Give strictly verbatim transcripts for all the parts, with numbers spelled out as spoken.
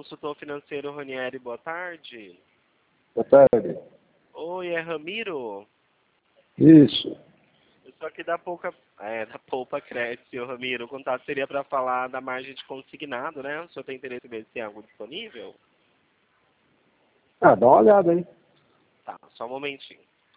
consultor financeiro Ronieri, boa tarde. Boa tarde. Oi, é Ramiro? Isso. Eu sou aqui da Poupa, é, da Poupa Crédito, senhor Ramiro. O contato seria para falar da margem de consignado, né? O senhor tem interesse em ver se tem algo disponível? Ah, dá uma olhada, hein? Tá, só um momentinho.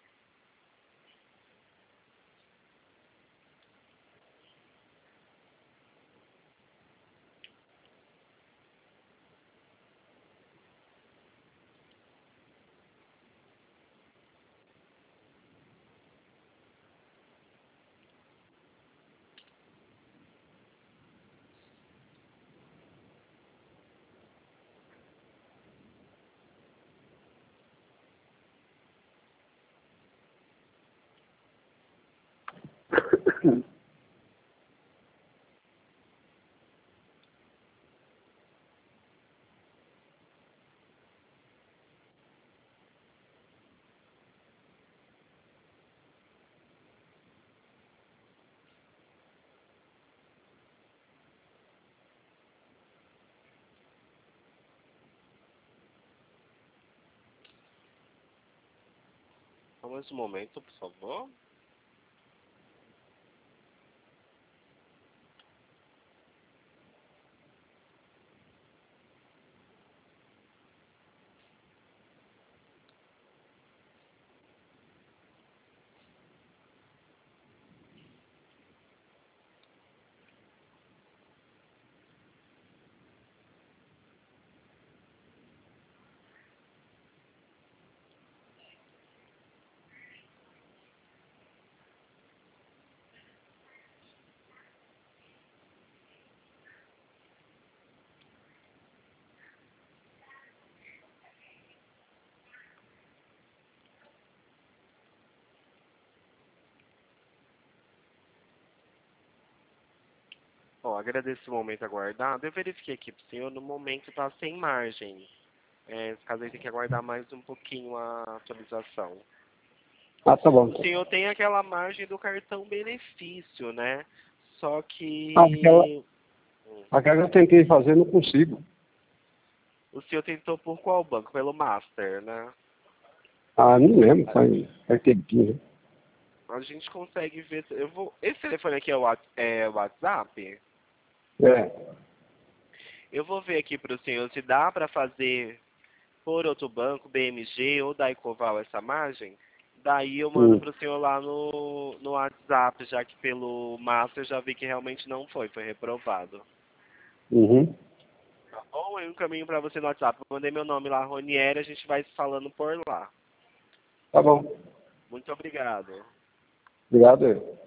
Só mais um momento, por favor. Ó, agradeço o momento aguardado. Eu verifiquei aqui para o senhor, no momento está sem margem. É, nesse caso aí tem que aguardar mais um pouquinho a atualização. Ah, tá bom. O senhor tem aquela margem do cartão benefício, né? Só que Ah, aquela, hum, aquela que eu tentei fazer, não consigo. o senhor tentou por qual banco? Pelo Master, né? Ah, não lembro, faz, faz tempinho, né? A gente consegue ver. Eu vou. Esse telefone aqui é o Whats- é o WhatsApp? É. Eu vou ver aqui para o senhor se dá para fazer por outro banco, B M G ou da Ecoval essa margem. Daí eu mando Hum. para o senhor lá no, no WhatsApp, já que pelo Master já vi que realmente não foi, foi reprovado. Uhum. Ou eu encaminho para você no WhatsApp. Eu mandei meu nome lá, Ronieri, a gente vai se falando por lá. Tá bom. Muito obrigado. Obrigado.